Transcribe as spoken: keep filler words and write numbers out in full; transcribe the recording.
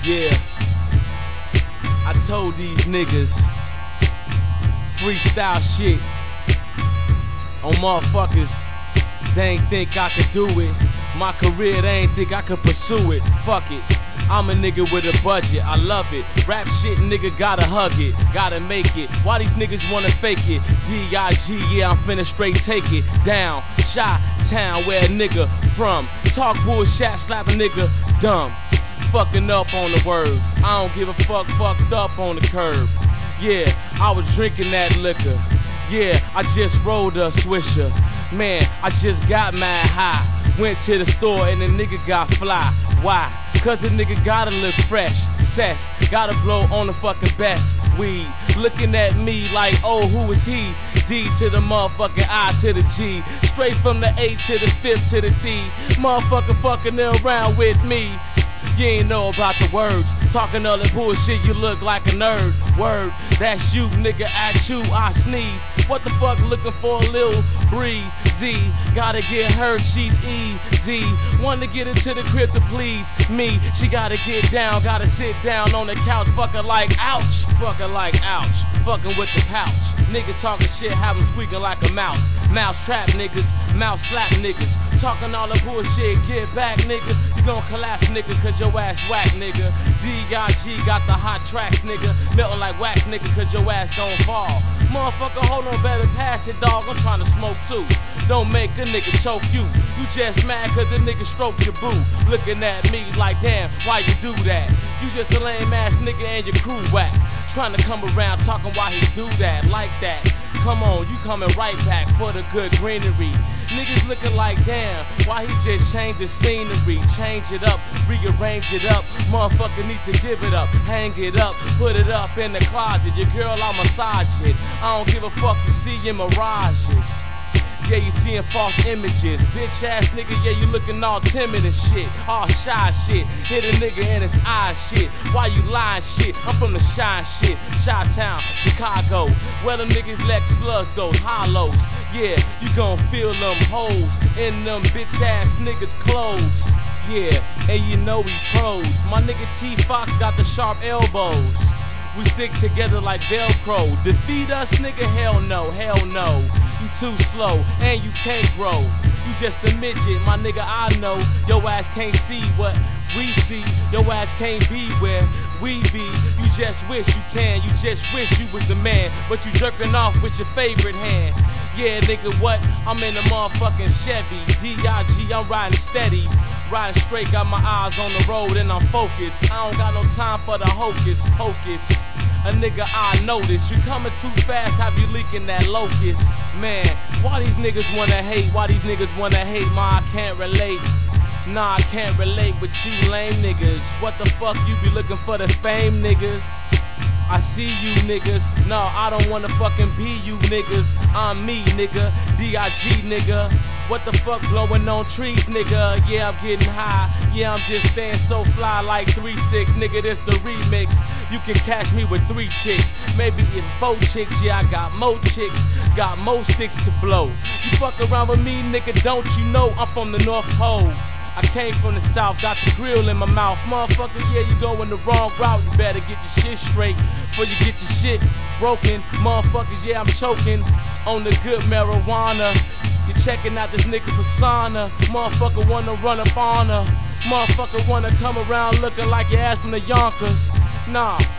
Yeah, I told these niggas freestyle shit on motherfuckers. They ain't think I could do it. My career, they ain't think I could pursue it. Fuck it. I'm a nigga with a budget, I love it. Rap shit, nigga, gotta hug it, gotta make it. Why these niggas wanna fake it? D I G, yeah, I'm finna straight take it down. Chi-town, where a nigga from. Talk bullshit, slap a nigga dumb. Fucking up on the words. I don't give a fuck, fucked up on the curb. Yeah, I was drinking that liquor. Yeah, I just rolled a swisher. Man, I just got mad high. Went to the store and the nigga got fly. Why? Cause the nigga gotta look fresh. Cess, gotta blow on the fucking best weed. Looking at me like, oh, who is he? D to the motherfucking I to the G. Straight from the A to the fifth to the D. Motherfucker fucking around with me. You ain't know about the words. Talking all that bullshit, you look like a nerd. Word, that's you, nigga, at you, I sneeze. What the fuck, looking for a little breeze? Z, gotta get her, she's easy. Wanna get into the crib to please me. She gotta get down, gotta sit down on the couch. Fucking like, ouch. Fucking like, ouch. Fucking with the pouch. Nigga talking shit, have him squeaking like a mouse. Mouse trap niggas, mouse slap niggas. Talking all the bullshit, get back, nigga. You gon' collapse, nigga, cause your ass whack, nigga. D I G got the hot tracks, nigga. Melting like wax, nigga, cause your ass don't fall. Motherfucker, hold on, better pass it, dog. I'm trying to smoke too. Don't make a nigga choke you. You just mad cause a nigga stroked your boo. Looking at me like, damn, why you do that? You just a lame ass nigga and your crew whack. Trying to come around talking why he do that, like that. Come on, you coming right back for the good greenery. Niggas looking like, damn, why he just changed the scenery? Change it up, rearrange it up. Motherfucker need to give it up, hang it up, put it up in the closet. Your girl, I'll massage it. I don't give a fuck, you see in mirages. Yeah, you seeing false images. Bitch ass nigga, yeah, you looking all timid and shit. All shy shit. Hit a nigga in his eyes shit. Why you lying shit? I'm from the shine shit. Chi-town, Chicago. Where them niggas let slugs go, hollows. Yeah, you gon' feel them hoes in them bitch ass niggas' clothes. Yeah, and you know we pros. My nigga T-Fox got the sharp elbows. We stick together like Velcro. Defeat us, nigga? Hell no, hell no. You too slow, and you can't grow. You just a midget, my nigga, I know. Your ass can't see what we see. Your ass can't be where we be. You just wish you can, you just wish you was the man. But you jerking off with your favorite hand. Yeah, nigga, what? I'm in a motherfucking Chevy. D I G, I'm riding steady. Riding straight, got my eyes on the road and I'm focused. I don't got no time for the hocus pocus. A nigga, I notice you coming too fast, have you leaking that locust? Man, why these niggas wanna hate? Why these niggas wanna hate? Ma, I can't relate. Nah, I can't relate with you lame niggas. What the fuck you be looking for the fame, niggas? I see you niggas. No, I don't wanna fucking be you niggas. I'm me, nigga. D I G, nigga. What the fuck blowing on trees, nigga? Yeah, I'm getting high. Yeah, I'm just staying so fly like three six, nigga, this the remix. You can catch me with three chicks, maybe in four chicks. Yeah, I got more chicks, got more sticks to blow. You fuck around with me, nigga, don't you know I'm from the North Pole? I came from the South, got the grill in my mouth. Motherfucker, yeah, you going the wrong route. You better get your shit straight before you get your shit broken. Motherfuckers, yeah, I'm choking on the good marijuana. You checking out this nigga persona. Motherfucker wanna run up on her. Motherfucker wanna come around looking like your ass from the Yonkers. Nah,